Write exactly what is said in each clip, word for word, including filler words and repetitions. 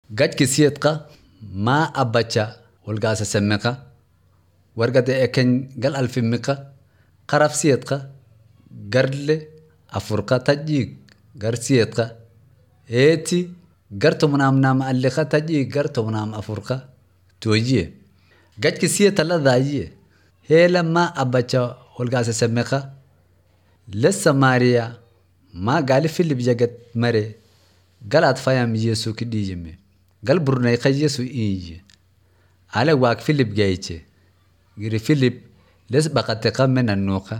Gad kisiyadka ma abacha walgaasa semeka wargade eken gal alfimika qarafsiyadka garle afurka tajig garsiyadka eti garto munamnam allika tajig garto munam afurka tojiye gad kisiyata la dajiye hela ma abacha walgaasa semeka lessa maria ma gali filip jagat mare galat fayam yesu kidijime gal burnay kha yesu inji ala wak filip gayche giri filip les baqate qamen annuqa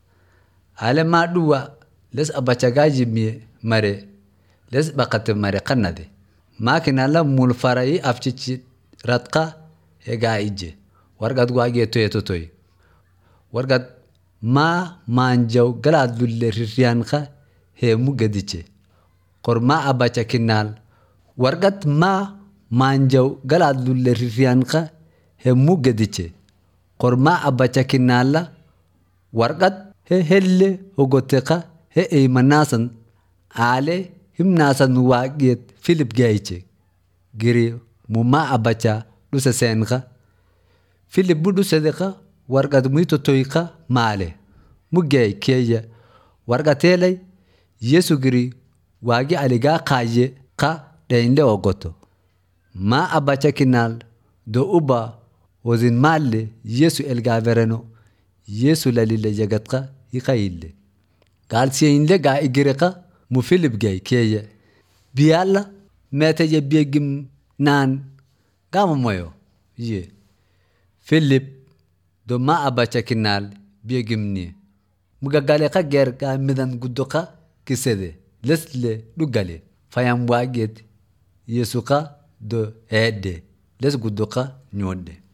ala ma duwa les abacha gajimi mare les baqate mare qanade makina la mul farai afchichi ratqa ega ije wargad wage toyeto toy wargad ma manjaw galad lulle riyanqa he mugadiche qorma abacha kinal wargat ma manjaw galad lulle riyanqa he mugadiche qorma abacha kinala wargat he helle ogoteqa he eymanasan ale himnasan waqiet filip gayche giri muma abacha dusa senqa filip budu sedeqa wargat muito toyqa male mugay keya wargatelay yesu giri wagi aliga qaye qa deinde ogoto ma abacha kinal do uba wazin malle yesu elga vereno yesu lalile jagatqa iqayle gal siyinde ga igirqa mu filip gay keya biyalla meta je biegim nan gama moyo ye filip do ma abacha kinal biegimni mugagale qa ger ga midan guddoqa kisede lesle dugale fayam waget yesu qa do ede les guddoqa nyode